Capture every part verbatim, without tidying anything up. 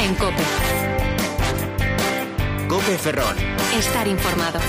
en COPE. COPE Ferrol. Estar informado.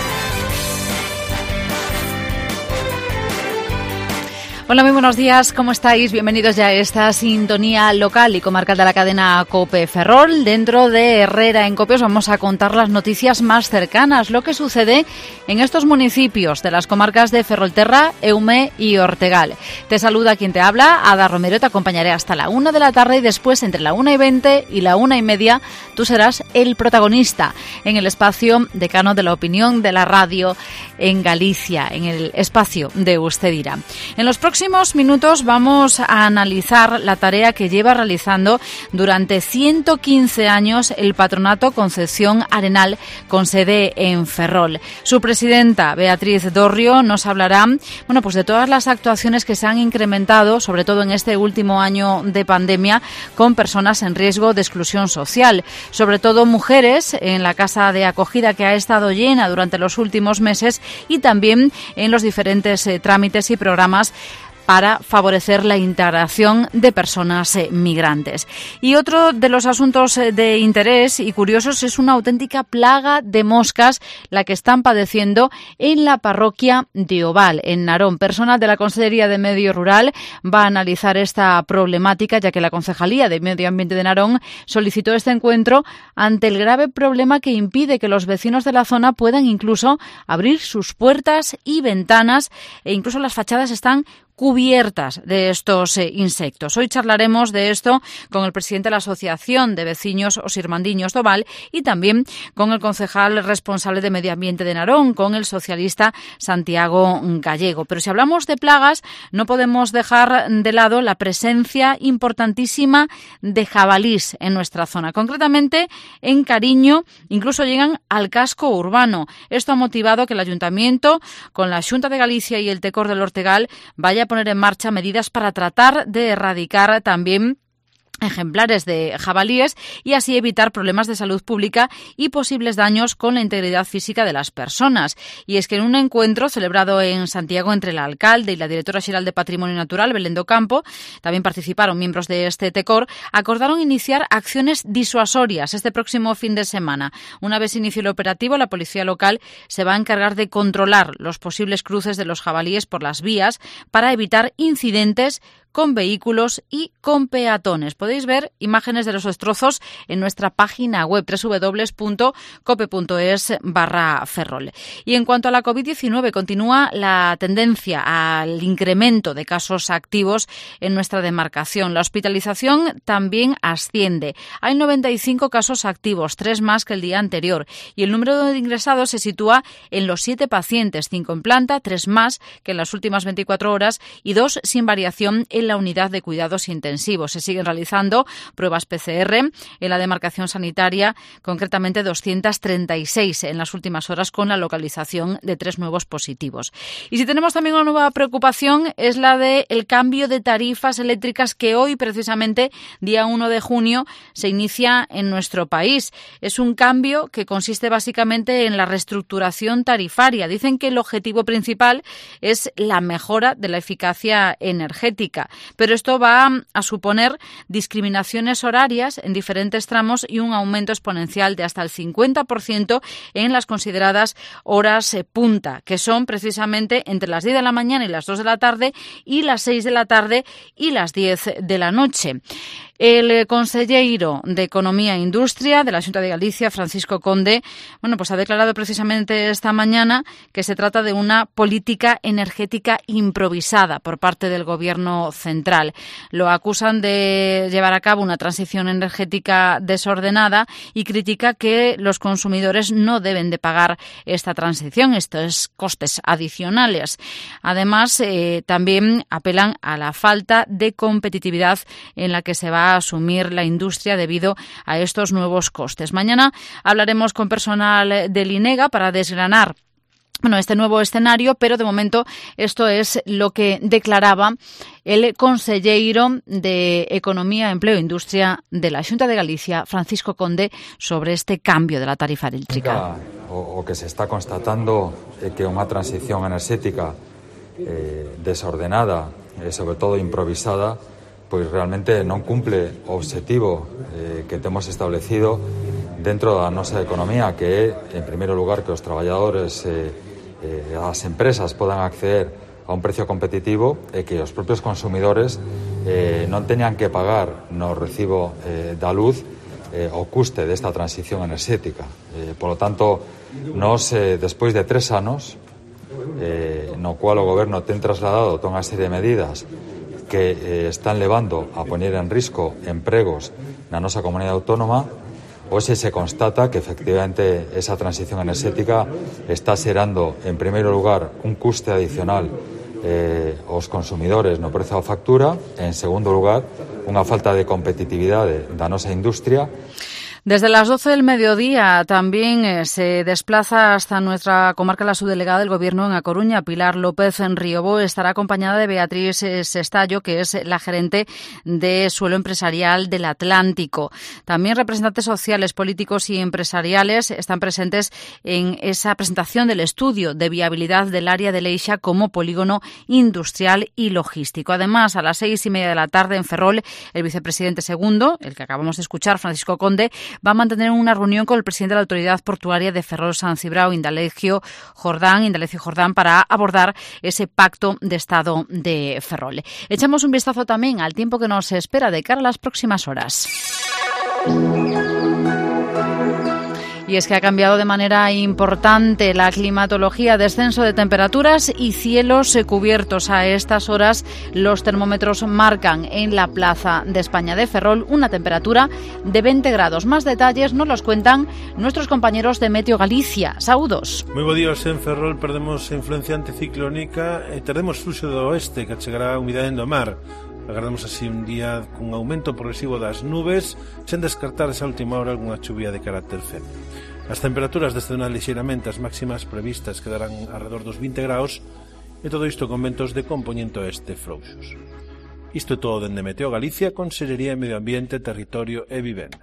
Hola, muy buenos días, ¿cómo estáis? Bienvenidos ya a esta sintonía local y comarcal de la cadena COPE Ferrol. Dentro de Herrera en COPE os vamos a contar las noticias más cercanas, lo que sucede en estos municipios de las comarcas de Ferrolterra, Eume y Ortegal. Te saluda quien te habla, Ada Romero, te acompañaré hasta la una de la tarde y después entre la una y veinte y la una y media tú serás el protagonista en el espacio decano de la opinión de la radio en Galicia, en el espacio de Usted Dirá. En los próximos En los próximos minutos vamos a analizar la tarea que lleva realizando durante ciento quince años el Patronato Concepción Arenal con sede en Ferrol. Su presidenta, Beatriz Dorrio, nos hablará bueno, pues de todas las actuaciones que se han incrementado, sobre todo en este último año de pandemia, con personas en riesgo de exclusión social, sobre todo mujeres en la casa de acogida que ha estado llena durante los últimos meses y también en los diferentes eh, trámites y programas para favorecer la integración de personas eh, migrantes. Y otro de los asuntos eh, de interés y curiosos es una auténtica plaga de moscas la que están padeciendo en la parroquia de Oval, en Narón. Personal de la Consejería de Medio Rural va a analizar esta problemática, ya que la Concejalía de Medio Ambiente de Narón solicitó este encuentro ante el grave problema que impide que los vecinos de la zona puedan incluso abrir sus puertas y ventanas, e incluso las fachadas están cubiertas de estos eh, insectos. Hoy charlaremos de esto con el presidente de la Asociación de Veciños Os Irmandiños de Oval y también con el concejal responsable de Medio Ambiente de Narón, con el socialista Santiago Gallego. Pero si hablamos de plagas, no podemos dejar de lado la presencia importantísima de jabalís en nuestra zona. Concretamente, en Cariño, incluso llegan al casco urbano. Esto ha motivado que el Ayuntamiento, con la Xunta de Galicia y el Tecor del Ortegal, vaya a poner en marcha medidas para tratar de erradicar también ejemplares de jabalíes y así evitar problemas de salud pública y posibles daños con la integridad física de las personas. Y es que en un encuentro celebrado en Santiago entre el alcalde y la directora xeral de Patrimonio Natural, Belén do Campo, también participaron miembros de este TECOR, acordaron iniciar acciones disuasorias este próximo fin de semana. Una vez inicie el operativo, la policía local se va a encargar de controlar los posibles cruces de los jabalíes por las vías para evitar incidentes con vehículos y con peatones. Podéis ver imágenes de los destrozos en nuestra página web doble u doble u doble u punto cope punto es barra ferrol. Y en cuanto a la covid diecinueve, continúa la tendencia al incremento de casos activos en nuestra demarcación. La hospitalización también asciende. Hay noventa y cinco casos activos, tres más que el día anterior. Y el número de ingresados se sitúa en los siete pacientes, cinco en planta, tres más que en las últimas veinticuatro horas y dos sin variación en la unidad de cuidados intensivos. Se siguen realizando pruebas P C R en la demarcación sanitaria, concretamente doscientas treinta y seis en las últimas horas, con la localización de tres nuevos positivos. Y si tenemos también una nueva preocupación, es la del cambio de tarifas eléctricas que hoy, precisamente, día uno de junio, se inicia en nuestro país. Es un cambio que consiste básicamente en la reestructuración tarifaria. Dicen que el objetivo principal es la mejora de la eficacia energética. Pero esto va a suponer discriminaciones horarias en diferentes tramos y un aumento exponencial de hasta el cincuenta por ciento en las consideradas horas punta, que son precisamente entre las diez de la mañana y las dos de la tarde y las seis de la tarde y las diez de la noche. El consejero de Economía e Industria de la Xunta de Galicia, Francisco Conde, bueno, pues ha declarado precisamente esta mañana que se trata de una política energética improvisada por parte del Gobierno central. Lo acusan de llevar a cabo una transición energética desordenada y critica que los consumidores no deben de pagar esta transición, estos costes adicionales. Además, eh, también apelan a la falta de competitividad en la que se va a asumir la industria debido a estos nuevos costes. Mañana hablaremos con personal del INEGA para desgranar Bueno, este nuevo escenario, pero de momento esto es lo que declaraba el consejero de Economía, Empleo e Industria de la Xunta de Galicia, Francisco Conde, sobre este cambio de la tarifa eléctrica. O, o que se está constatando é que unha transición enerxética eh, desordenada e sobre todo improvisada pois realmente non cumple o obxectivo eh, que temos establecido dentro da nosa economía, que é, en primeiro lugar, que os traballadores e eh, eh, as empresas podan acceder a un precio competitivo e que os propios consumidores eh, non teñan que pagar no recibo eh, da luz eh, o custe desta transición enerxética. Eh, polo tanto, nos, eh, despois de tres anos, eh, no cual o Goberno ten trasladado toda unha serie de medidas que eh, están levando a poñer en risco empregos na nosa comunidade autónoma, hoxe se constata que efectivamente esa transición enerxética está xerando, en primeiro lugar, un custe adicional eh, aos consumidores no prezo da factura, e en segundo lugar, unha falta de competitividade da nosa industria. Desde las doce del mediodía también eh, se desplaza hasta nuestra comarca la subdelegada del Gobierno en A Coruña, Pilar López en Riobó. Estará acompañada de Beatriz Sestallo, que es la gerente de Suelo Empresarial del Atlántico. También representantes sociales, políticos y empresariales están presentes en esa presentación del estudio de viabilidad del área de Leixa como polígono industrial y logístico. Además, a las seis y media de la tarde en Ferrol, el vicepresidente segundo, el que acabamos de escuchar, Francisco Conde, va a mantener una reunión con el presidente de la Autoridad Portuaria de Ferrol San Cibrao, Indalecio Jordán, Indalecio Jordán, para abordar ese pacto de Estado de Ferrol. Echamos un vistazo también al tiempo que nos espera de cara a las próximas horas. Y es que ha cambiado de manera importante la climatología, descenso de temperaturas y cielos cubiertos. A estas horas los termómetros marcan en la Plaza de España de Ferrol una temperatura de veinte grados. Más detalles nos los cuentan nuestros compañeros de Meteo Galicia. Saúdos. Moi bo días. En Ferrol perdemos a influencia anticiclónica e tardemos fluxo do oeste que chegará a humidade do mar. Agardamos así un día cun aumento progresivo das nubes, sen descartar esa última hora algunha chuvia de carácter feble. As temperaturas descenderán lixeiramente, as máximas previstas quedarán alrededor dos vinte graus, e todo isto con ventos de compoñente oeste frouxos. Isto é todo dende Meteo Galicia, Consellería de Medio Ambiente, Territorio e Vivenda.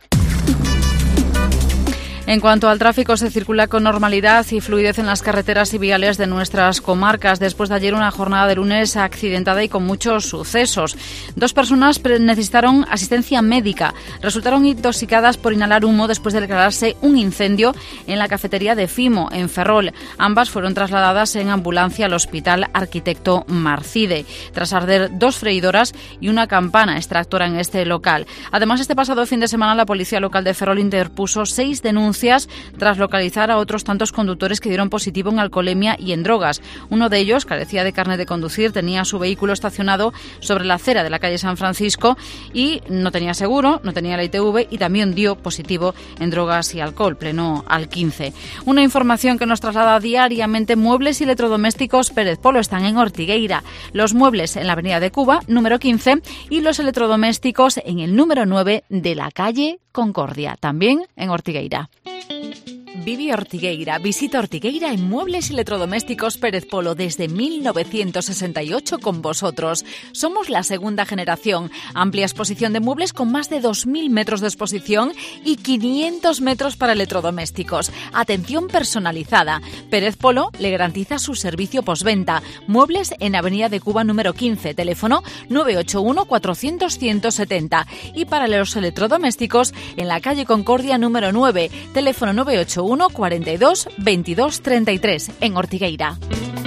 En cuanto al tráfico, se circula con normalidad y fluidez en las carreteras y viales de nuestras comarcas. Después de ayer, una jornada de lunes accidentada y con muchos sucesos. Dos personas necesitaron asistencia médica. Resultaron intoxicadas por inhalar humo después de declararse un incendio en la cafetería de Fimo, en Ferrol. Ambas fueron trasladadas en ambulancia al Hospital Arquitecto Marcide, tras arder dos freidoras y una campana extractora en este local. Además, este pasado fin de semana, la Policía Local de Ferrol interpuso seis denuncias tras localizar a otros tantos conductores que dieron positivo en alcoholemia y en drogas. Uno de ellos carecía de carnet de conducir, tenía su vehículo estacionado sobre la acera de la calle San Francisco y no tenía seguro, no tenía la I T V y también dio positivo en drogas y alcohol, pleno al quince. Una información que nos traslada diariamente. Muebles y electrodomésticos Pérez Polo están en Ortigueira. Los muebles en la avenida de Cuba, número quince, y los electrodomésticos en el número nueve de la calle Concordia, también en Ortigueira. Vive Ortigueira. Visita Ortigueira en Muebles y Electrodomésticos Pérez Polo desde mil novecientos sesenta y ocho con vosotros. Somos la segunda generación. Amplia exposición de muebles con más de dos mil metros de exposición y quinientos metros para electrodomésticos. Atención personalizada. Pérez Polo le garantiza su servicio postventa. Muebles en Avenida de Cuba número quince. Teléfono nueve ocho uno cuatrocientos ciento setenta. Y para los electrodomésticos en la calle Concordia número nueve. Teléfono nueve ocho uno cuarenta y dos veintidós treinta y tres en Ortigueira.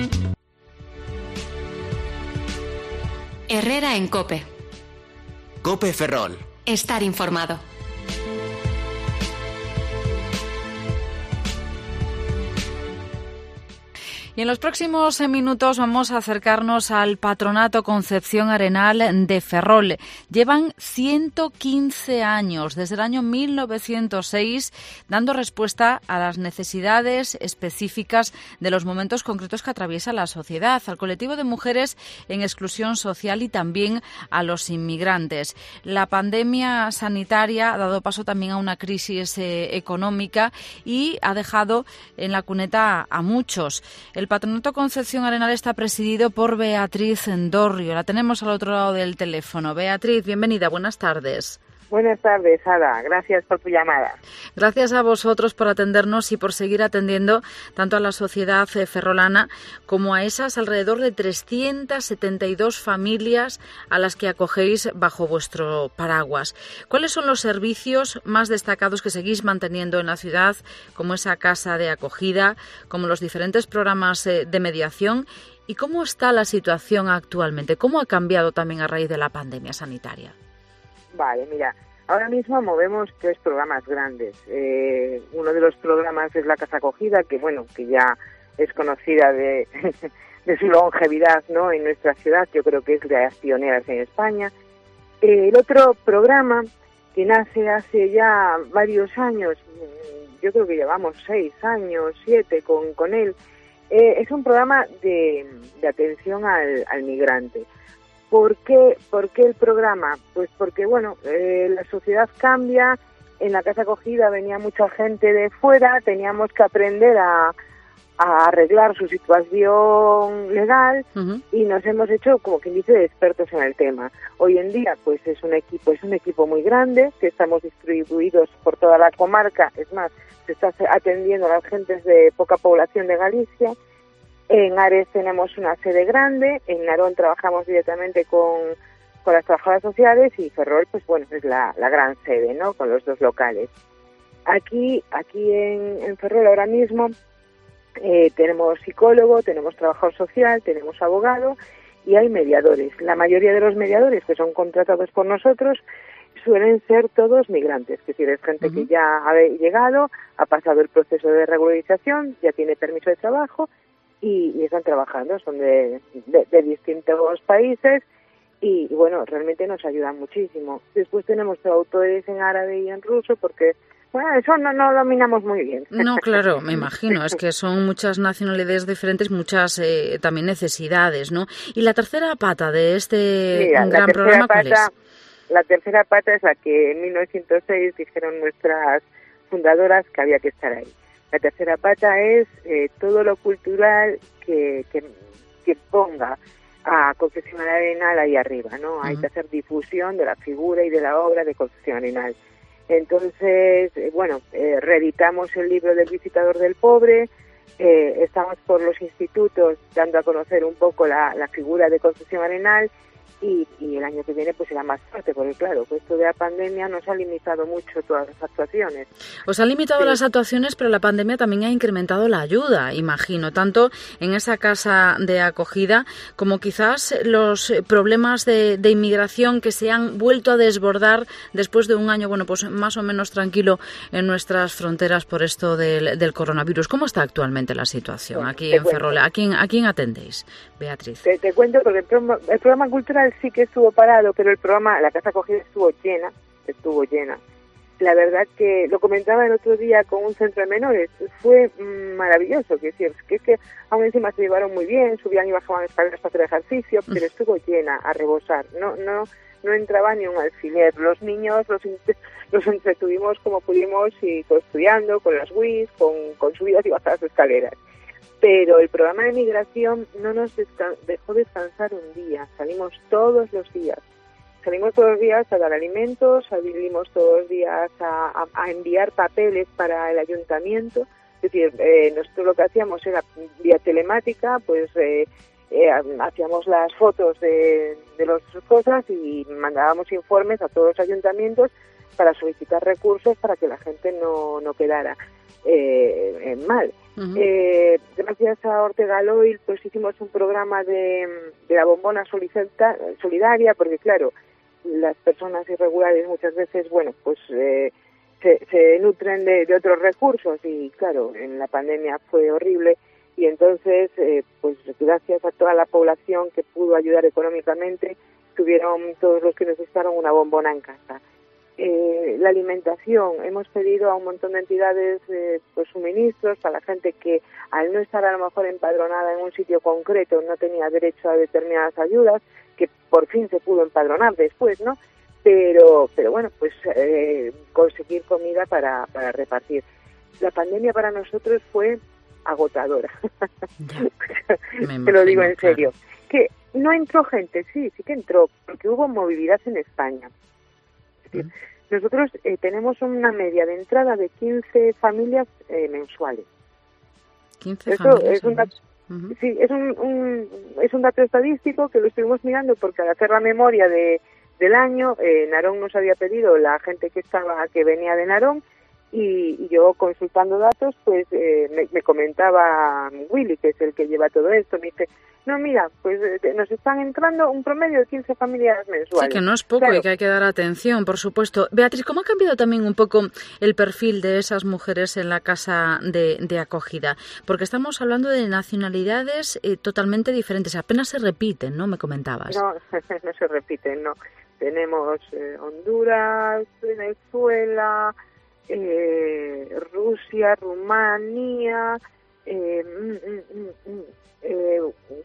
Herrera en COPE. COPE Ferrol. Estar informado. Y en los próximos minutos vamos a acercarnos al Patronato Concepción Arenal de Ferrol. Llevan ciento quince años, desde el año mil novecientos seis, dando respuesta a las necesidades específicas de los momentos concretos que atraviesa la sociedad, al colectivo de mujeres en exclusión social y también a los inmigrantes. La pandemia sanitaria ha dado paso también a una crisis eh, económica y ha dejado en la cuneta a, a muchos. El Patronato Concepción Arenal está presidido por Beatriz Endorrio. La tenemos al otro lado del teléfono. Beatriz, bienvenida, buenas tardes. Buenas tardes, Ada. Gracias por tu llamada. Gracias a vosotros por atendernos y por seguir atendiendo tanto a la sociedad ferrolana como a esas alrededor de trescientas setenta y dos familias a las que acogéis bajo vuestro paraguas. ¿Cuáles son los servicios más destacados que seguís manteniendo en la ciudad, como esa casa de acogida, como los diferentes programas de mediación? ¿Y cómo está la situación actualmente? ¿Cómo ha cambiado también a raíz de la pandemia sanitaria? Vale, mira, ahora mismo movemos tres programas grandes. Eh, uno de los programas es la Casa Acogida, que bueno, que ya es conocida de, de su longevidad, ¿no?, en nuestra ciudad. Yo creo que es de las pioneras en España. Eh, el otro programa, que nace hace ya varios años, yo creo que llevamos seis años, siete con, con él, eh, es un programa de, de atención al, al migrante. ¿Por qué, ¿Por qué el programa? Pues porque, bueno, eh, la sociedad cambia, en la Casa Acogida venía mucha gente de fuera, teníamos que aprender a, a arreglar su situación legal, uh-huh. y nos hemos hecho, como quien dice, expertos en el tema. Hoy en día, pues es un equipo, es un equipo muy grande, que estamos distribuidos por toda la comarca, es más, se está atendiendo a las gentes de poca población de Galicia. En Ares tenemos una sede grande, en Narón trabajamos directamente con, con las trabajadoras sociales y Ferrol, pues bueno, es la, la gran sede, ¿no?, con los dos locales. Aquí aquí en, en Ferrol ahora mismo eh, tenemos psicólogo, tenemos trabajador social, tenemos abogado y hay mediadores. La mayoría de los mediadores que son contratados por nosotros suelen ser todos migrantes, que es decir, es gente uh-huh. que ya ha llegado, ha pasado el proceso de regularización, ya tiene permiso de trabajo, Y, y están trabajando, son de, de, de distintos países y, y bueno, realmente nos ayudan muchísimo. Después tenemos traductores en árabe y en ruso porque, bueno, eso no, no dominamos muy bien. No, claro, me imagino, es que son muchas nacionalidades diferentes, muchas eh, también necesidades, ¿no? Y la tercera pata de este Mira, gran la programa, ¿cuál pata, es? La tercera pata es la que en mil novecientos seis dijeron nuestras fundadoras que había que estar ahí. La tercera pata es eh, todo lo cultural que, que, que ponga a Concepción Arenal ahí arriba, ¿no? Uh-huh. Hay que hacer difusión de la figura y de la obra de Concepción Arenal. Entonces, eh, bueno, eh, reeditamos el libro del Visitador del Pobre, eh, estamos por los institutos dando a conocer un poco la, la figura de Concepción Arenal. Y, y el año que viene pues será más fuerte, porque claro, pues esto de la pandemia nos ha limitado mucho todas las actuaciones. Os ha limitado sí. las actuaciones, pero la pandemia también ha incrementado la ayuda, imagino, tanto en esa casa de acogida como quizás los problemas de, de inmigración que se han vuelto a desbordar después de un año, bueno, pues más o menos tranquilo en nuestras fronteras por esto del, del coronavirus. ¿Cómo está actualmente la situación bueno, aquí en cuento. Ferrol? ¿A quién, ¿A quién atendéis, Beatriz? Te, te cuento porque el programa, el programa cultural sí que estuvo parado, pero el programa, la Casa Acogida estuvo llena, estuvo llena. La verdad que lo comentaba el otro día con un centro de menores, fue mmm, maravilloso, que decir, que es que aún encima se llevaron muy bien, subían y bajaban escaleras para hacer ejercicio, pero estuvo llena a rebosar, no no no entraba ni un alfiler. Los niños los, los entretuvimos como pudimos y estudiando, con las Wii, con, con subidas y bajadas de escaleras. Pero el programa de migración no nos desca- dejó descansar un día, salimos todos los días. Salimos todos los días a dar alimentos, salimos todos los días a, a, a enviar papeles para el ayuntamiento. Es decir, eh, nosotros lo que hacíamos era vía telemática, pues eh, eh, hacíamos las fotos de, de las cosas y mandábamos informes a todos los ayuntamientos para solicitar recursos para que la gente no, no quedara eh, en mal. Uh-huh. Eh, gracias a Ortega Loil pues hicimos un programa de, de la bombona solidaria, porque claro, las personas irregulares muchas veces, bueno, pues eh, se, se nutren de, de otros recursos y claro, en la pandemia fue horrible y entonces, eh, pues gracias a toda la población que pudo ayudar económicamente, tuvieron todos los que necesitaron una bombona en casa. Eh, la alimentación, hemos pedido a un montón de entidades eh, pues suministros para la gente que al no estar a lo mejor empadronada en un sitio concreto no tenía derecho a determinadas ayudas, que por fin se pudo empadronar después, ¿no? Pero pero bueno, pues eh, conseguir comida para, para repartir. La pandemia para nosotros fue agotadora, te lo digo en serio. Claro. Que no entró gente, sí, sí que entró, porque hubo movilidad en España. Es decir, nosotros eh, tenemos una media de entrada de quince familias eh, mensuales. quince Eso familias. es un dato, uh-huh. sí, es un, un, es un dato estadístico que lo estuvimos mirando porque al hacer la memoria de, del año, eh, Narón nos había pedido la gente que estaba que venía de Narón, y, y yo consultando datos, pues eh, me, me comentaba Willy, que es el que lleva todo esto, me dice, no, mira, pues eh, nos están entrando un promedio de quince familias mensuales. Sí, que no es poco, claro. Y que hay que dar atención, por supuesto. Beatriz, ¿cómo ha cambiado también un poco el perfil de esas mujeres en la casa de, de acogida? Porque estamos hablando de nacionalidades eh, totalmente diferentes, apenas se repiten, ¿no? Me comentabas. No, no se repiten, no. Tenemos eh, Honduras, Venezuela, eh, Rusia, Rumanía, eh, mm, mm, mm, eh,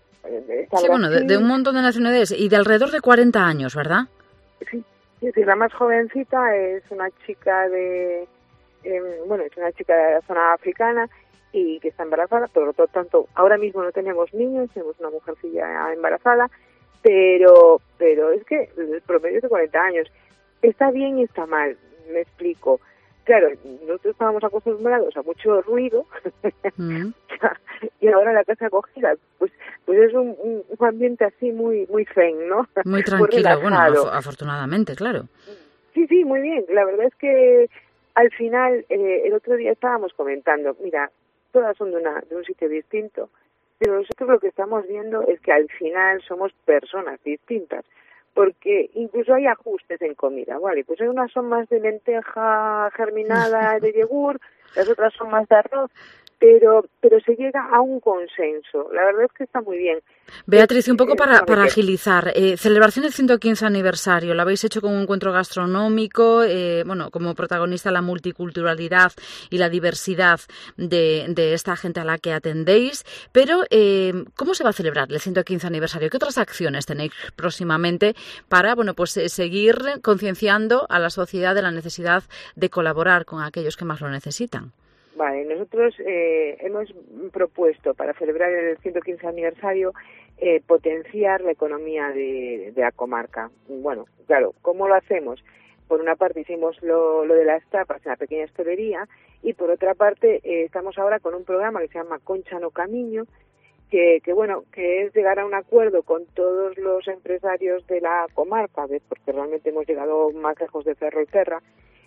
sí, bueno, de, de un montón de nacionalidades y de alrededor de cuarenta años, ¿verdad? Sí, es decir, la más jovencita es una chica de, eh, bueno, es una chica de la zona africana y que está embarazada, por lo tanto, ahora mismo no tenemos niños, tenemos una mujercilla embarazada, pero, pero es que el promedio es de cuarenta años. Está bien y está mal, me explico. Claro, nosotros estábamos acostumbrados a mucho ruido mm. y ahora la casa acogida, pues pues es un, un ambiente así muy muy zen, ¿no? Muy tranquilo, muy bueno, af- afortunadamente, claro. Sí, sí, muy bien. La verdad es que al final, eh, el otro día estábamos comentando, mira, todas son de, una, de un sitio distinto, pero nosotros lo que estamos viendo es que al final somos personas distintas. Porque incluso hay ajustes en comida, ¿vale? Pues hay unas son más de lenteja germinada de yogur, las otras son más de arroz, pero pero se llega a un consenso. La verdad es que está muy bien. Beatriz, un poco para, para agilizar, eh, celebración del ciento quince aniversario, lo habéis hecho con un encuentro gastronómico, eh, bueno, como protagonista la multiculturalidad y la diversidad de, de esta gente a la que atendéis, pero eh, ¿cómo se va a celebrar el ciento quince aniversario? ¿Qué otras acciones tenéis próximamente para, bueno, pues eh, seguir concienciando a la sociedad de la necesidad de colaborar con aquellos que más lo necesitan? Vale, nosotros eh, hemos propuesto para celebrar el ciento quince aniversario eh, potenciar la economía de, de la comarca. Bueno, claro, ¿cómo lo hacemos? Por una parte hicimos lo, lo de las tapas en la pequeña hostelería y por otra parte eh, estamos ahora con un programa que se llama Concha no Camiño, que, que bueno, que es llegar a un acuerdo con todos los empresarios de la comarca, ¿ves? Porque realmente hemos llegado más lejos de Ferrol y Terra.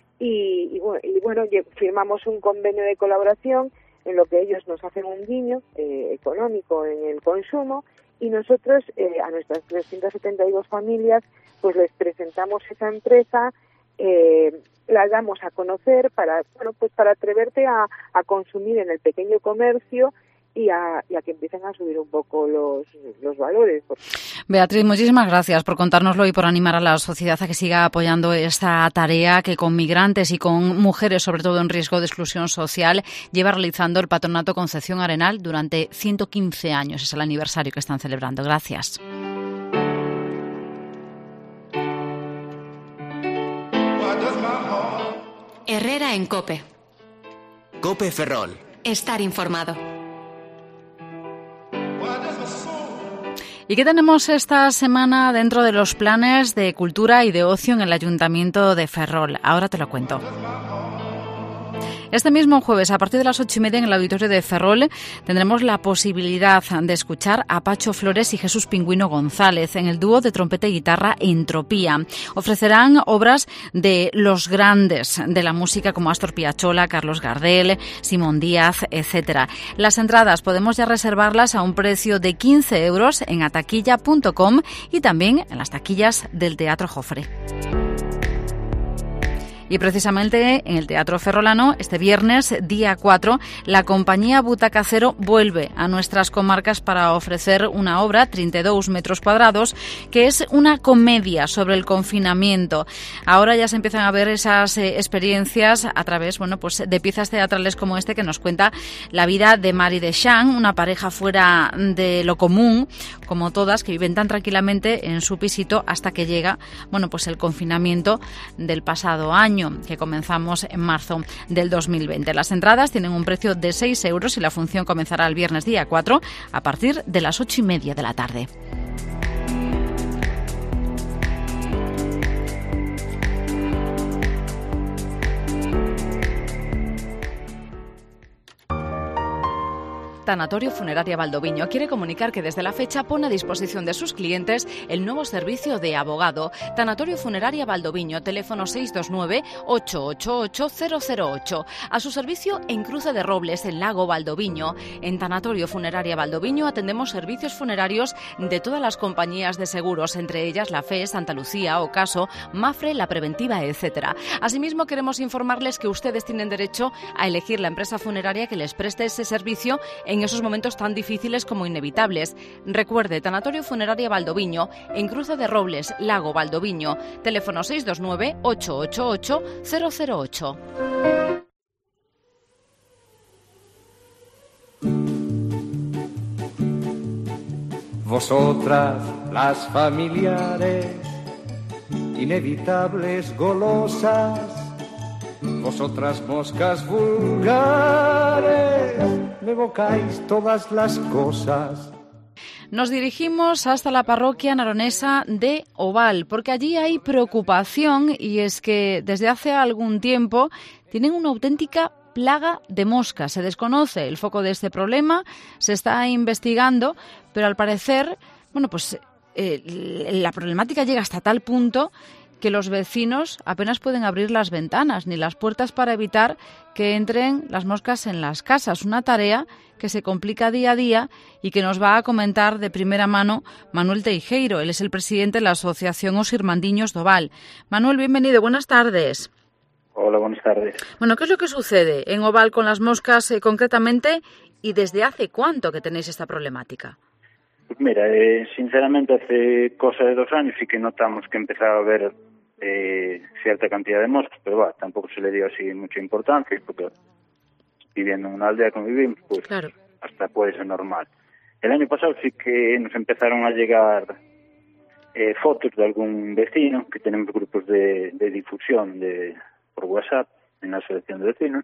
Y, y, bueno, y bueno, firmamos un convenio de colaboración en lo que ellos nos hacen un guiño eh, económico en el consumo y nosotros eh, a nuestras trescientas setenta y dos familias pues les presentamos esa empresa, eh, la damos a conocer para bueno pues para atreverte a, a consumir en el pequeño comercio y a, y a que empiecen a subir un poco los, los valores. Beatriz, muchísimas gracias por contárnoslo y por animar a la sociedad a que siga apoyando esta tarea que con migrantes y con mujeres, sobre todo en riesgo de exclusión social, lleva realizando el Patronato Concepción Arenal durante ciento quince años. Es el aniversario que están celebrando. Gracias. Herrera en COPE. COPE Ferrol. Estar informado. ¿Y qué tenemos esta semana dentro de los planes de cultura y de ocio en el Ayuntamiento de Ferrol? Ahora te lo cuento. Este mismo jueves, a partir de las ocho y media, en el auditorio de Ferrol, tendremos la posibilidad de escuchar a Pacho Flores y Jesús Pingüino González en el dúo de trompeta y guitarra Entropía. Ofrecerán obras de los grandes de la música como Astor Piazzolla, Carlos Gardel, Simón Díaz, etcétera. Las entradas podemos ya reservarlas a un precio de quince euros en ataquilla punto com y también en las taquillas del Teatro Jofre. Y precisamente en el Teatro Ferrolano, este viernes, día cuatro, la compañía Butaca Cero vuelve a nuestras comarcas para ofrecer una obra, treinta y dos metros cuadrados, que es una comedia sobre el confinamiento. Ahora ya se empiezan a ver esas eh, experiencias a través, bueno, pues de piezas teatrales como este que nos cuenta la vida de Mari de Chan, una pareja fuera de lo común, como todas, que viven tan tranquilamente en su pisito hasta que llega, bueno, pues el confinamiento del pasado año, que comenzamos en marzo del dos mil veinte. Las entradas tienen un precio de seis euros y la función comenzará el viernes día cuatro a partir de las ocho y media de la tarde. Tanatorio Funeraria Valdoviño quiere comunicar que desde la fecha pone a disposición de sus clientes el nuevo servicio de abogado. Tanatorio Funeraria Valdoviño, teléfono seis dos nueve, ocho ocho ocho, cero cero ocho. A su servicio en Cruce de Robles, en Lago Valdoviño. En Tanatorio Funeraria Valdoviño atendemos servicios funerarios de todas las compañías de seguros, entre ellas la F E, Santa Lucía, Ocaso, Mafre, La Preventiva, etcétera. Asimismo, queremos informarles que ustedes tienen derecho a elegir la empresa funeraria que les preste ese servicio en esos momentos tan difíciles como inevitables. Recuerde, Tanatorio Funeraria Valdoviño, en Cruce de Robles, Lago Valdoviño, teléfono seis dos nueve, ocho ocho ocho, cero cero ocho. Vosotras, las familiares, inevitables golosas, vosotras moscas vulgares, me evocáis todas las cosas. Nos dirigimos hasta la parroquia naronesa de Oval, porque allí hay preocupación y es que desde hace algún tiempo tienen una auténtica plaga de moscas. Se desconoce el foco de este problema, se está investigando, pero al parecer, bueno, pues eh, la problemática llega hasta tal punto que los vecinos apenas pueden abrir las ventanas ni las puertas para evitar que entren las moscas en las casas. Una tarea que se complica día a día y que nos va a comentar de primera mano Manuel Teijeiro. Él es el presidente de la Asociación Os Irmandiños de Oval. Manuel, bienvenido, buenas tardes. Hola, buenas tardes. Bueno, ¿qué es lo que sucede en Oval con las moscas eh, concretamente y desde hace cuánto que tenéis esta problemática? Pues mira, eh, sinceramente hace cosa de dos años sí que notamos que empezaba a haber eh, cierta cantidad de moscas, pero bueno, tampoco se le dio así mucha importancia, porque viviendo en una aldea como vivimos, pues claro, hasta puede ser normal. El año pasado sí que nos empezaron a llegar eh, fotos de algún vecino, que tenemos grupos de, de difusión de por WhatsApp en la asociación de vecinos,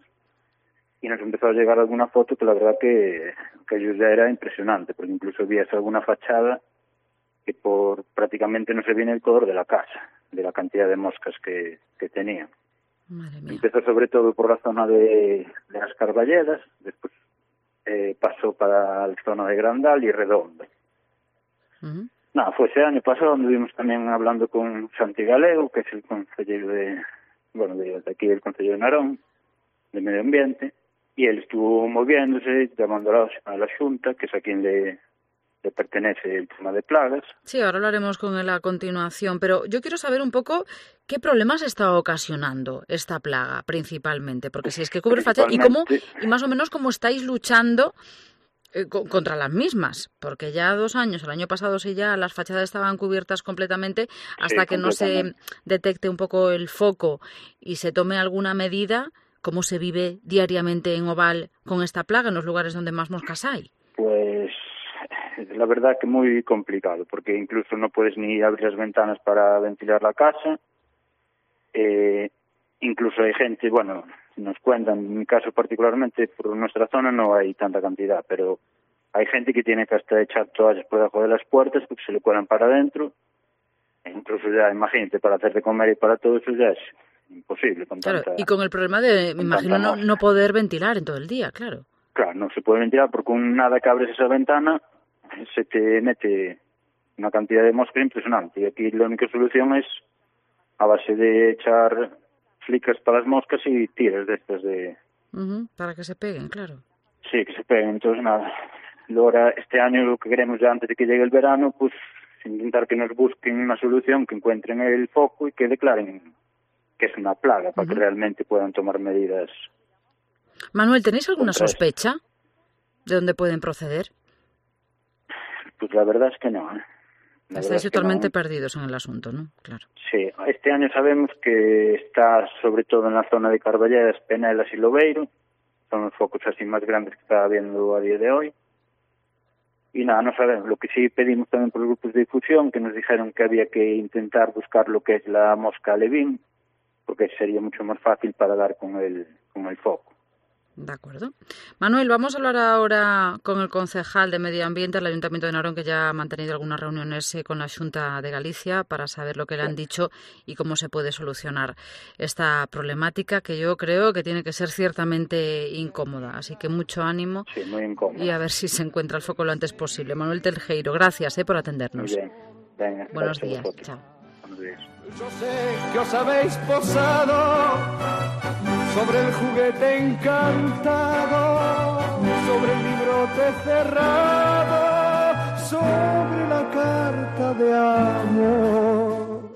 y nos empezó a llegar alguna foto que la verdad que, que ellos ya era impresionante, porque incluso vi alguna fachada que por prácticamente no se viene el color de la casa, de la cantidad de moscas que, que tenía. Empezó sobre todo por la zona de, de las Carballedas, después eh, pasó para la zona de Grandal y Redondo. Uh-huh. Nada, fue ese año pasado donde estuvimos también hablando con Santi Galego, que es el consejero de, bueno, de, de aquí del Concello de Narón, de Medio Ambiente, y él estuvo moviéndose, llamando a la Xunta, que es a quien le, le pertenece el tema de plagas. Sí, ahora hablaremos con él a continuación, pero yo quiero saber un poco qué problemas está ocasionando esta plaga principalmente, porque si es que cubre fachadas, y cómo, y más o menos cómo estáis luchando eh, co- contra las mismas, porque ya dos años, el año pasado sí ya las fachadas estaban cubiertas completamente, hasta sí, que no se detecte un poco el foco y se tome alguna medida. ¿Cómo se vive diariamente en Oval con esta plaga en los lugares donde más moscas hay? Pues la verdad que muy complicado, porque incluso no puedes ni abrir las ventanas para ventilar la casa. Eh, incluso hay gente, bueno, nos cuentan, en mi caso particularmente, por nuestra zona no hay tanta cantidad, pero hay gente que tiene que hasta echar toallas por debajo de las puertas porque se le cuelan para adentro. E incluso ya, imagínate, para hacer de comer y para todo eso ya es imposible. Con claro, tanta, y con el problema de, me imagino, no, no poder ventilar en todo el día, claro. Claro, no se puede ventilar porque con nada que abres esa ventana se te mete una cantidad de mosca impresionante. Y aquí la única solución es a base de echar flicas para las moscas y tiras de estas de... Uh-huh, para que se peguen, claro. Sí, que se peguen. Entonces, nada, ahora este año lo que queremos ya antes de que llegue el verano, pues intentar que nos busquen una solución, que encuentren el foco y que declaren que es una plaga, para uh-huh. que realmente puedan tomar medidas. Manuel, ¿tenéis alguna sospecha de dónde pueden proceder? Pues la verdad es que no. ¿eh? Estáis totalmente no. perdidos en el asunto, ¿no? Claro. Sí, este año sabemos que está sobre todo en la zona de Carballedas, Penelas y Lobeiro. Son los focos así más grandes que está habiendo a día de hoy. Y nada, no sabemos. Lo que sí pedimos también por los grupos de difusión, que nos dijeron que había que intentar buscar lo que es la mosca alevín, porque sería mucho más fácil para dar con el, con el foco. De acuerdo. Manuel, vamos a hablar ahora con el concejal de Medio Ambiente del Ayuntamiento de Narón, que ya ha mantenido algunas reuniones eh, con la Xunta de Galicia para saber lo que le han dicho y cómo se puede solucionar esta problemática, que yo creo que tiene que ser ciertamente incómoda. Así que mucho ánimo, sí, muy incómoda, y a ver si se encuentra el foco lo antes posible. Manuel Teljeiro, gracias eh, por atendernos. Muy bien. Venga, buenos días. Chao. Buenos días. Yo sé que os habéis posado sobre el juguete encantado, sobre el librote cerrado, sobre la carta de amor.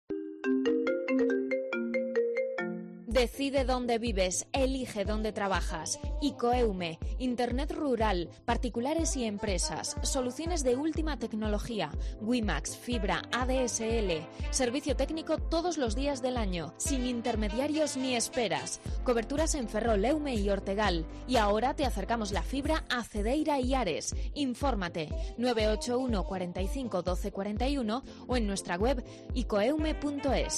Decide dónde vives, elige dónde trabajas. Icoeume, Internet rural, particulares y empresas, soluciones de última tecnología, WiMAX, fibra, A D S L, servicio técnico todos los días del año, sin intermediarios ni esperas, coberturas en Ferrol, Eume y Ortegal. Y ahora te acercamos la fibra a Cedeira y Ares. Infórmate nueve ocho uno, cuarenta y cinco, doce cuarenta y uno o en nuestra web icoeume punto es.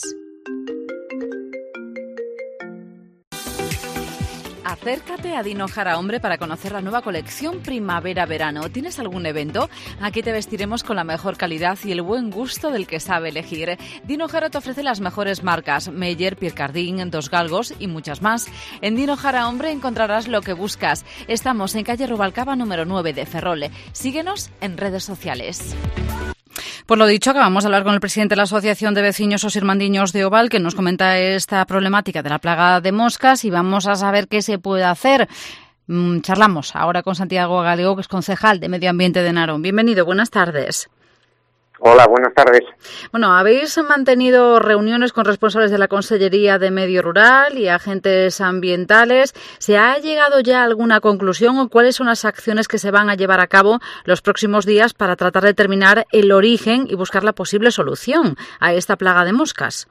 Acércate a Dino Jara Hombre para conocer la nueva colección Primavera-Verano. ¿Tienes algún evento? Aquí te vestiremos con la mejor calidad y el buen gusto del que sabe elegir. Dino Jara te ofrece las mejores marcas: Meyer, Pierre Cardin, Dos Galgos y muchas más. En Dino Jara Hombre encontrarás lo que buscas. Estamos en calle Rubalcaba número nueve de Ferrol. Síguenos en redes sociales. Por lo dicho, acabamos de hablar con el presidente de la Asociación de Vecinos Os Irmandiños de Oval, que nos comenta esta problemática de la plaga de moscas, y vamos a saber qué se puede hacer. Mm, charlamos ahora con Santiago Galego, que es concejal de Medio Ambiente de Narón. Bienvenido, buenas tardes. Hola, buenas tardes. Bueno, habéis mantenido reuniones con responsables de la Consellería de Medio Rural y agentes ambientales. ¿Se ha llegado ya a alguna conclusión o cuáles son las acciones que se van a llevar a cabo los próximos días para tratar de determinar el origen y buscar la posible solución a esta plaga de moscas?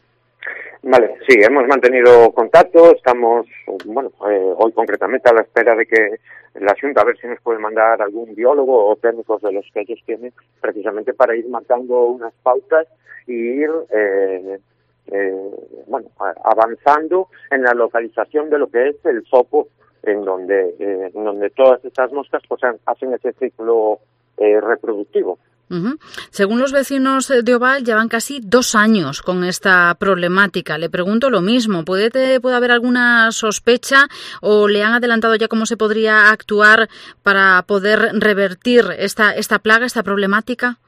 Vale, sí, hemos mantenido contacto. Estamos, bueno, eh, hoy concretamente a la espera de que la Xunta a ver si nos puede mandar algún biólogo o técnicos de los que ellos tienen, precisamente para ir marcando unas pautas y ir, eh, eh, bueno, avanzando en la localización de lo que es el foco en donde, eh, en donde todas estas moscas pues hacen ese ciclo eh, reproductivo. Uh-huh. Según los vecinos de Oval, llevan casi dos años con esta problemática. Le pregunto lo mismo. ¿Puede, te, ¿Puede haber alguna sospecha o le han adelantado ya cómo se podría actuar para poder revertir esta, esta plaga, esta problemática?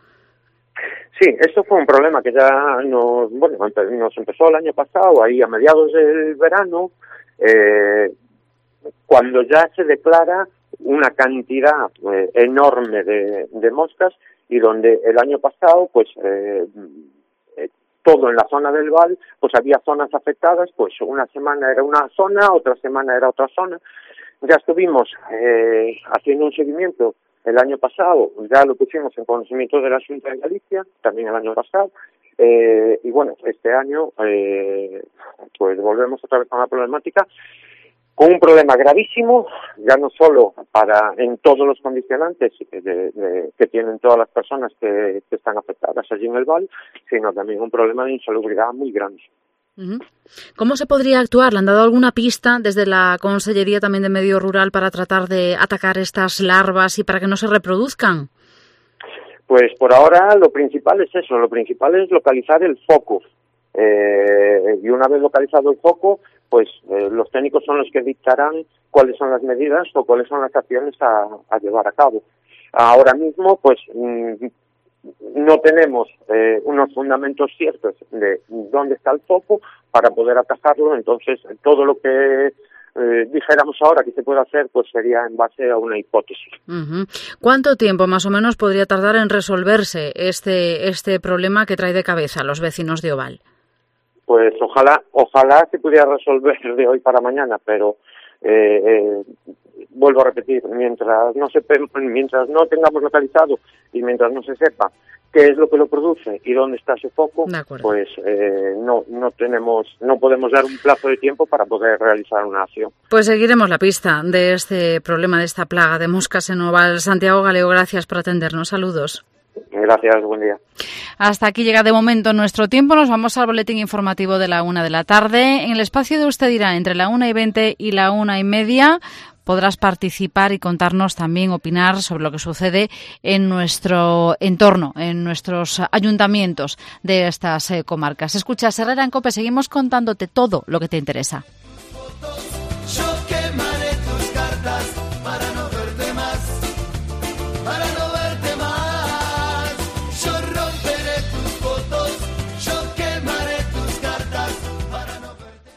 Sí, esto fue un problema que ya nos, bueno, nos empezó el año pasado, ahí a mediados del verano, eh, cuando ya se declara una cantidad eh, enorme de, de moscas, y donde el año pasado, pues, eh, eh, todo en la zona del Val, pues había zonas afectadas, pues una semana era una zona, otra semana era otra zona. Ya estuvimos eh, haciendo un seguimiento el año pasado, ya lo pusimos en conocimiento de la Xunta de Galicia, también el año pasado, eh, y bueno, este año, eh, pues volvemos otra vez con la problemática, con un problema gravísimo, ya no solo para en todos los condicionantes de, de, que tienen todas las personas que, que están afectadas allí en el Val, sino también un problema de insalubridad muy grande. Uh-huh. ¿Cómo se podría actuar? ¿Le han dado alguna pista desde la Consellería también de Medio Rural para tratar de atacar estas larvas y para que no se reproduzcan? Pues por ahora lo principal es eso, lo principal es localizar el foco. Eh, y una vez localizado el foco, pues eh, los técnicos son los que dictarán cuáles son las medidas o cuáles son las acciones a, a llevar a cabo. Ahora mismo, pues mmm, no tenemos eh, unos fundamentos ciertos de dónde está el foco para poder atajarlo, entonces todo lo que eh, dijéramos ahora que se puede hacer, pues sería en base a una hipótesis. Uh-huh. ¿Cuánto tiempo más o menos podría tardar en resolverse este, este problema que trae de cabeza a los vecinos de Oval? Pues ojalá, ojalá se pudiera resolver de hoy para mañana, pero eh, eh, vuelvo a repetir, mientras no se, mientras no tengamos localizado y mientras no se sepa qué es lo que lo produce y dónde está ese foco, pues eh, no, no tenemos, no podemos dar un plazo de tiempo para poder realizar una acción. Pues seguiremos la pista de este problema, de esta plaga de moscas en Oval. Santiago Galego, gracias por atendernos. Saludos. Gracias, buen día. Hasta aquí llega de momento nuestro tiempo. Nos vamos al boletín informativo de la una de la tarde. En el espacio de Usted dirá, entre la una y veinte y la una y media, podrás participar y contarnos también, opinar sobre lo que sucede en nuestro entorno, en nuestros ayuntamientos de estas eh, comarcas. Escuchas Herrera en COPE, seguimos contándote todo lo que te interesa. Yo quemaré tus cartas para no verte más, para no verte más. Yo romperé tus fotos, yo quemaré tus cartas para no verte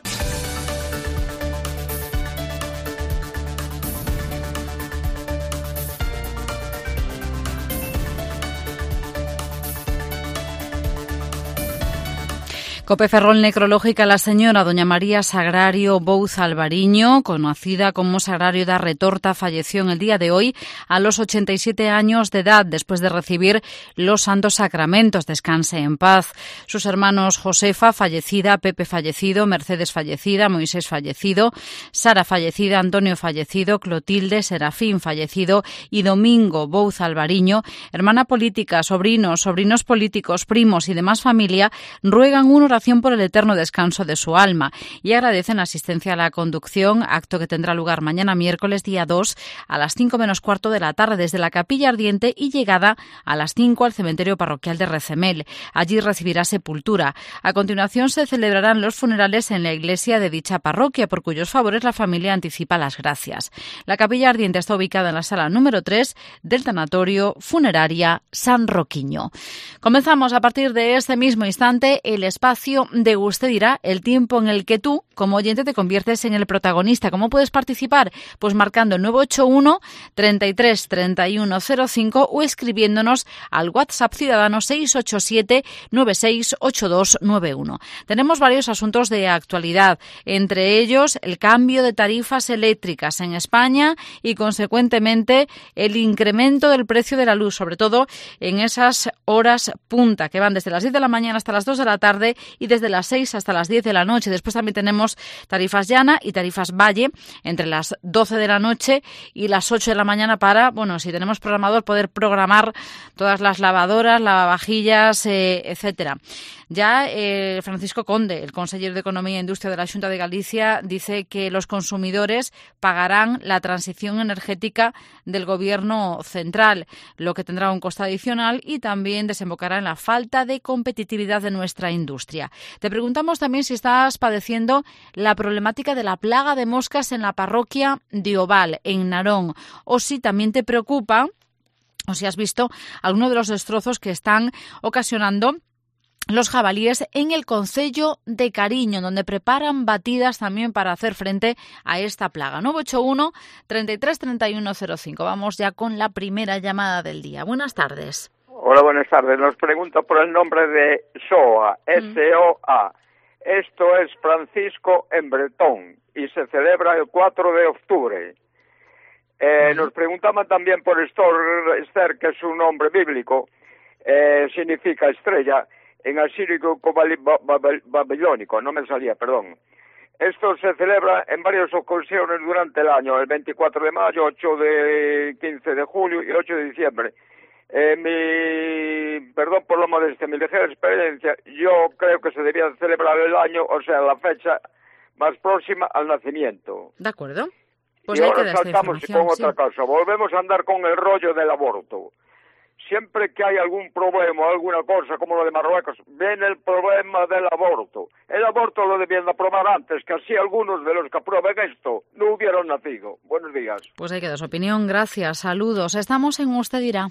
COPE Ferrol necrológica la señora doña María Sagrario Bouz Alvariño, conocida como Sagrario da Retorta, falleció en el día de hoy a los ochenta y siete años de edad después de recibir los santos sacramentos. Descanse en paz. Sus hermanos Josefa, fallecida, Pepe fallecido, Mercedes fallecida, Moisés fallecido, Sara fallecida, Antonio fallecido, Clotilde, Serafín fallecido y Domingo Bouz Alvariño, hermana política, sobrinos, sobrinos políticos, primos y demás familia, ruegan una oración por el eterno descanso de su alma y agradecen la asistencia a la conducción, acto que tendrá lugar mañana miércoles día dos a las cinco menos cuarto de la tarde desde la Capilla Ardiente y llegada a las cinco al cementerio parroquial de Recemel. Allí recibirá sepultura. A continuación se celebrarán los funerales en la iglesia de dicha parroquia, por cuyos favores la familia anticipa las gracias. La Capilla Ardiente está ubicada en la sala número tres del Tanatorio Funeraria San Roquiño. Comenzamos a partir de este mismo instante el espacio de Usted dirá, el tiempo en el que tú, como oyente, te conviertes en el protagonista. ¿Cómo puedes participar? Pues marcando el nueve ocho uno, treinta y tres, treinta y uno cero cinco o escribiéndonos al WhatsApp ciudadano seis ocho siete, nueve seis ocho dos nueve uno. Tenemos varios asuntos de actualidad, entre ellos el cambio de tarifas eléctricas en España y, consecuentemente, el incremento del precio de la luz, sobre todo en esas horas punta, que van desde las diez de la mañana hasta las dos de la tarde y desde las seis hasta las diez de la noche. Después también tenemos tarifas llana y tarifas valle entre las doce de la noche y las ocho de la mañana para, bueno, si tenemos programador, poder programar todas las lavadoras, lavavajillas, eh, etcétera. Ya eh, Francisco Conde, el consejero de Economía e Industria de la Xunta de Galicia, dice que los consumidores pagarán la transición energética del Gobierno central, lo que tendrá un coste adicional y también desembocará en la falta de competitividad de nuestra industria. Te preguntamos también si estás padeciendo la problemática de la plaga de moscas en la parroquia de Oval, en Narón, o si también te preocupa, o si has visto alguno de los destrozos que están ocasionando los jabalíes en el concello de Cariño, donde preparan batidas también para hacer frente a esta plaga. nueve ocho uno, treinta y tres, treinta y uno cero cinco. Vamos ya con la primera llamada del día. Buenas tardes. Hola, buenas tardes. Nos pregunta por el nombre de S O A, S O A. Esto es Francisco en bretón y se celebra el cuatro de octubre. Eh, nos preguntaban también por Estor, Esther, que es un nombre bíblico, eh, significa estrella, en asírico babilónico, no me salía, perdón. Esto se celebra en varias ocasiones durante el año, el veinticuatro de mayo, ocho de quince de julio y ocho de diciembre. Eh, mi, perdón por lo modesto, mi ligera experiencia, yo creo que se debía celebrar el año, o sea, la fecha más próxima al nacimiento. De acuerdo. Pues y ahí ahora queda esta saltamos con información, otra sí. cosa, volvemos a andar con el rollo del aborto. Siempre que hay algún problema o alguna cosa como lo de Marruecos, viene el problema del aborto. El aborto lo debían aprobar antes, que así algunos de los que aprueben esto no hubieran nacido. Buenos días. Pues ahí queda su opinión, gracias, saludos. Estamos en Usted dirá.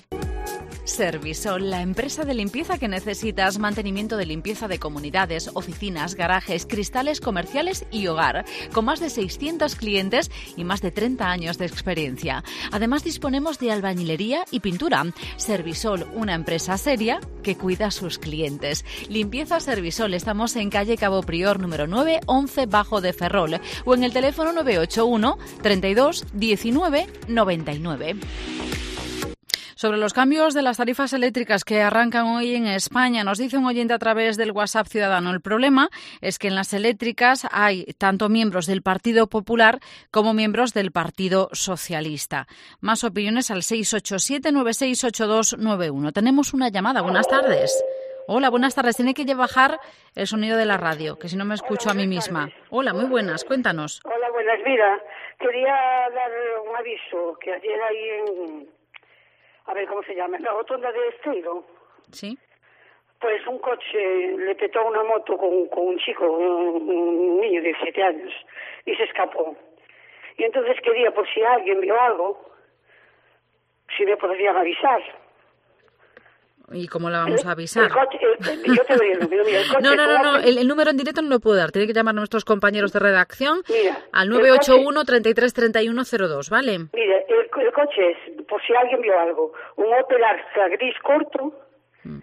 Servisol, la empresa de limpieza que necesitas, mantenimiento de limpieza de comunidades, oficinas, garajes, cristales comerciales y hogar, con más de seiscientos clientes y más de treinta años de experiencia. Además disponemos de albañilería y pintura. Servisol, una empresa seria que cuida a sus clientes. Limpieza Servisol, estamos en calle Cabo Prior número nueve, once Bajo de Ferrol o en el teléfono nueve ocho uno, treinta y dos, diecinueve, noventa y nueve. Sobre los cambios de las tarifas eléctricas que arrancan hoy en España, nos dice un oyente a través del WhatsApp Ciudadano. El problema es que en las eléctricas hay tanto miembros del Partido Popular como miembros del Partido Socialista. Más opiniones al seis ocho siete nueve seis ocho dos nueve uno. Tenemos una llamada. Buenas tardes. Hola, buenas tardes. Tiene que bajar el sonido de la radio, que si no me escucho Hola, a mí misma. tardes. Hola, muy buenas. Cuéntanos. Hola, buenas. Mira, quería dar un aviso que ayer ahí en... A ver, ¿cómo se llama? En la rotonda de Esteiro. Sí. Pues un coche le petó una moto con, con un chico, un, un niño de siete años, y se escapó. Y entonces quería, por si alguien vio algo, si me podrían avisar. ¿Y cómo la vamos a avisar? El coche, el, yo te doy el número. Mira, el coche No, no, no, no. cuatro... El, el número en directo no lo puedo dar. Tiene que llamar a nuestros compañeros de redacción Mira, al nueve ocho uno, treinta y tres, treinta y uno cero dos, ¿vale? Mira, el, el coche es, por si alguien vio algo, un Opel Astra gris corto. Mm.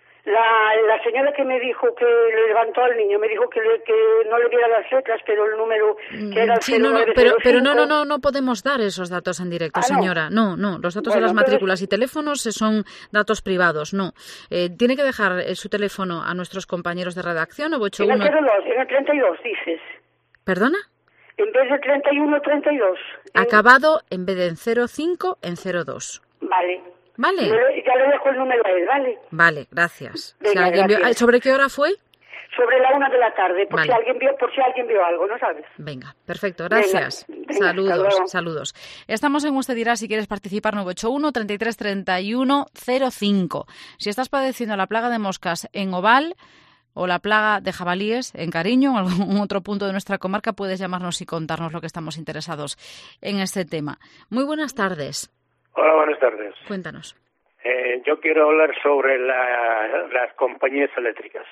La, la señora que me dijo que le levantó al niño me dijo que, le, que no le viera las letras, pero el número que era el Sí, no, no, pero, pero no, no, no, no podemos dar esos datos en directo, Ah, ¿no? señora. No, no, los datos de Bueno, las entonces- matrículas y teléfonos eh, son datos privados, no. Eh, tiene que dejar eh, su teléfono a nuestros compañeros de redacción, nueve ocho En el uno... cero dos, en el treinta y dos, dices. ¿Perdona? En vez de treinta y uno, treinta y dos. Acabado en vez de en cero cinco, en cero dos. Vale. Vale. Yo le- ya le dejo el número a él, ¿vale? Vale, gracias. Venga, Si alguien vio- gracias. ¿Sobre qué hora fue? Sobre la una de la tarde, por, Vale. si alguien vio, por si alguien vio algo, ¿no sabes? Venga, perfecto, Venga, gracias. venga, hasta saludos, luego. saludos. Estamos en Usted dirá si quieres participar nueve ocho uno, treinta y tres, treinta y uno, cero cinco. Si estás padeciendo la plaga de moscas en Oval o la plaga de jabalíes en Cariño o en algún otro punto de nuestra comarca, puedes llamarnos y contarnos lo que estamos interesados en este tema. Muy buenas tardes. Hola, buenas tardes. Cuéntanos. Eh, yo quiero hablar sobre la- las compañías eléctricas.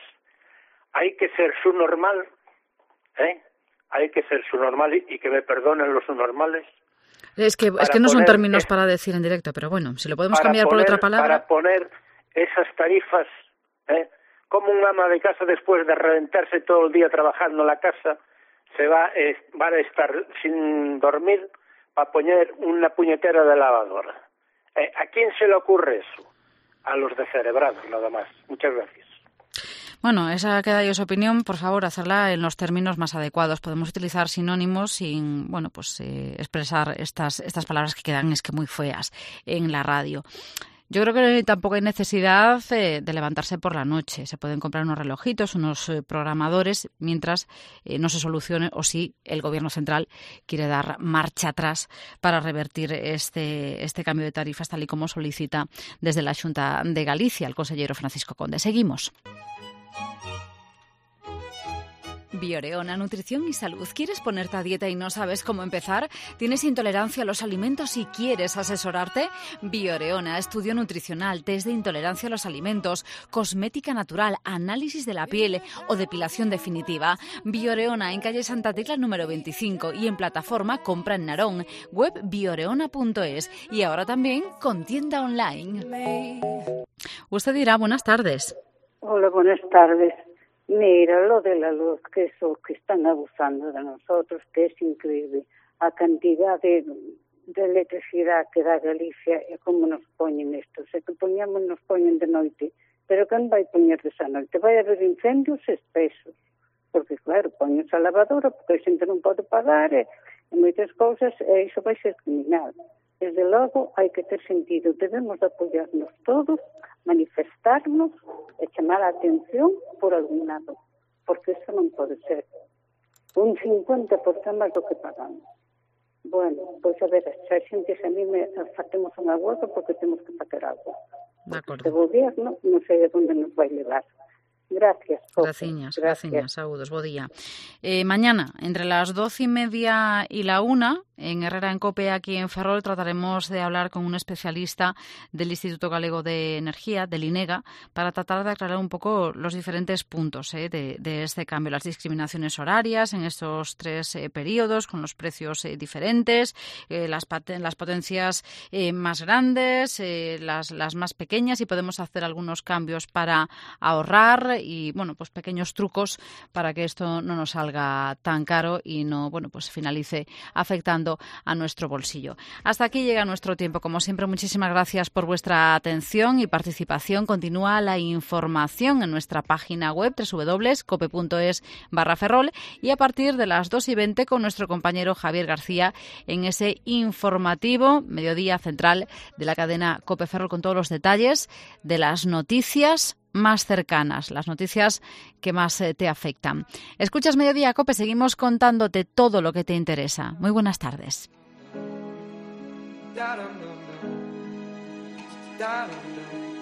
Hay que ser subnormal, ¿eh? Hay que ser subnormal y, y que me perdonen los subnormales. Es que, es Para que no son poner- términos para decir en directo, pero bueno, si lo podemos para cambiar por poner- otra palabra. Para poner esas tarifas, ¿eh? Como un ama de casa después de reventarse todo el día trabajando en la casa, se va, eh, van a estar sin dormir para poner una puñetera de lavadora. Eh, ¿A quién se le ocurre eso? A los descerebrados, nada más. Muchas gracias. Bueno, esa queda yo su opinión. Por favor, hacerla en los términos más adecuados. Podemos utilizar sinónimos sin, bueno, pues eh, expresar estas estas palabras que quedan es que muy feas en la radio. Yo creo que tampoco hay necesidad eh, de levantarse por la noche. Se pueden comprar unos relojitos, unos eh, programadores, mientras eh, no se solucione o si el Gobierno central quiere dar marcha atrás para revertir este, este cambio de tarifas, tal y como solicita desde la Xunta de Galicia el consellero Francisco Conde. Seguimos. Bioreona, nutrición y salud. ¿Quieres ponerte a dieta y no sabes cómo empezar? ¿Tienes intolerancia a los alimentos y quieres asesorarte? Bioreona, estudio nutricional, test de intolerancia a los alimentos, cosmética natural, análisis de la piel o depilación definitiva. Bioreona, en calle Santa Tecla número veinticinco y en plataforma Compra en Narón, web bioreona punto es y ahora también con tienda online. Usted dirá, buenas tardes. Hola, buenas tardes. Mira, lo de la luz, que eso que están abusando de nosotros, que es increíble. A cantidad de, de electricidad que da Galicia e como nos poñen isto. Se que poñamos nos poñen de noite, pero quen vai poñer desa noite? Vai haber incendios espesos, porque claro, poñen a lavadora, porque a xente non pode pagar, e, e moitas cousas, e iso vai ser criminal. Desde logo, hai que ter sentido, debemos de apoiarnos todos, manifestarnos e chamar a atención por algún lado, porque eso non pode ser. Un cincuenta por cento máis do que pagamos. Bueno, pois a ver, se a xente se anime, facemos unha huelga porque temos que pagar algo. De acordo. Este gobierno non sei a onde nos vai levar. Gracias. Graciñas, graciñas, saúdos, bo día. Eh, mañana, entre las doce y media y la una, en Herrera en Cope, aquí en Ferrol, trataremos de hablar con un especialista del Instituto Galego de Energía, del INEGA, para tratar de aclarar un poco los diferentes puntos eh, de, de este cambio, las discriminaciones horarias en estos tres eh, periodos, con los precios eh, diferentes, eh, las, paten- las potencias eh, más grandes, eh, las, las más pequeñas, y podemos hacer algunos cambios para ahorrar y, bueno, pues pequeños trucos para que esto no nos salga tan caro y no, bueno, pues finalice afectando llegando a nuestro bolsillo. Hasta aquí llega nuestro tiempo. Como siempre, muchísimas gracias por vuestra atención y participación. Continúa la información en nuestra página web doble u doble u doble u punto cope punto es barra Ferrol y a partir de las dos y veinte con nuestro compañero Javier García en ese informativo Mediodía Central de la cadena Cope Ferrol con todos los detalles de las noticias más cercanas, las noticias que más eh, te afectan. Escuchas Mediodía Cope, seguimos contándote todo lo que te interesa. Muy buenas tardes. Da-dum-dum-dum. Da-dum-dum.